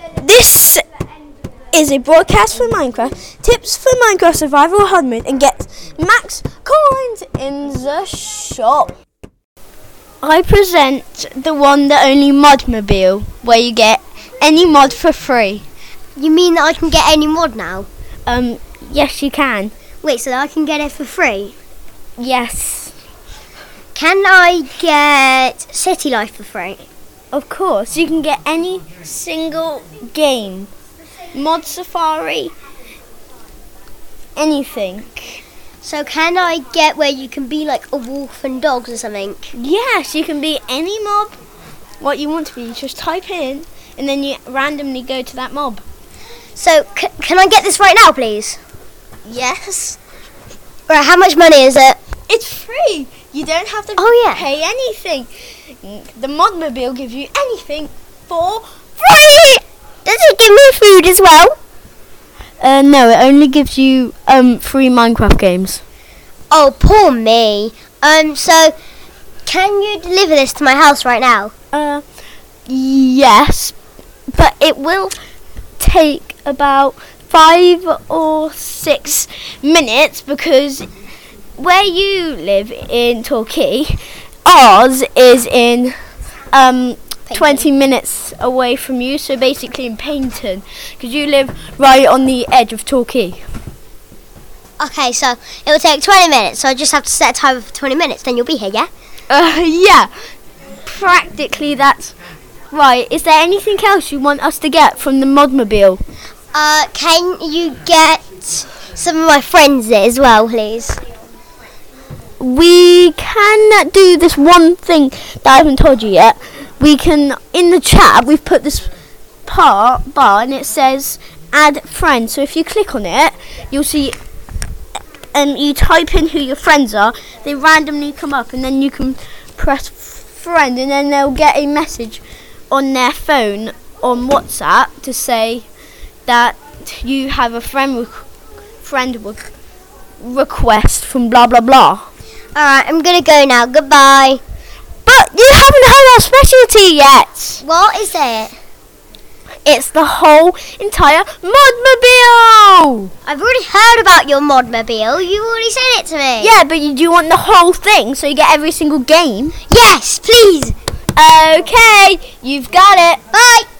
This is a broadcast for Minecraft. Tips for Minecraft Survival Hard Mode and get max coins in the shop. I present the one, the only Modmobile, where you get any mod for free. You mean that I can get any mod now? Yes you can. Wait, so I can get it for free? Yes. Can I get City Life for free? Of course, you can get any single game. Mod Safari, anything. So can I get where you can be like a wolf and dogs or something? Yes, you can be any mob what you want to be. You just type in and then you randomly go to that mob. So can I get this right now, please? Yes. Right, how much money is it? It's free. You don't have to pay anything. The Modmobile gives you anything for free. Does it give me food as well? No, it only gives you free Minecraft games. Oh, poor me. So can you deliver this to my house right now? Yes, but it will take about 5 or 6 minutes because where you live in Torquay, ours is in 20 minutes away from you, so basically in Paignton, because you live right on the edge of Torquay. Okay, so it will take 20 minutes, so I just have to set a timer for 20 minutes, then you'll be here, yeah? Yeah, practically that's right. Is there anything else you want us to get from the Modmobile? Can you get some of my friends there as well, please? We can do this one thing that I haven't told you yet. We can, in the chat, we've put this bar and it says add friend. So if you click on it, you'll see, and you type in who your friends are, they randomly come up and then you can press friend and then they'll get a message on their phone on WhatsApp to say that you have a friend request from blah blah blah. Alright, I'm gonna go now. Goodbye. But you haven't heard our specialty yet. What is it? It's the whole entire Modmobile. I've already heard about your Modmobile. You already said it to me. Yeah, but you do want the whole thing so you get every single game? Yes, please. Okay, you've got it. Bye.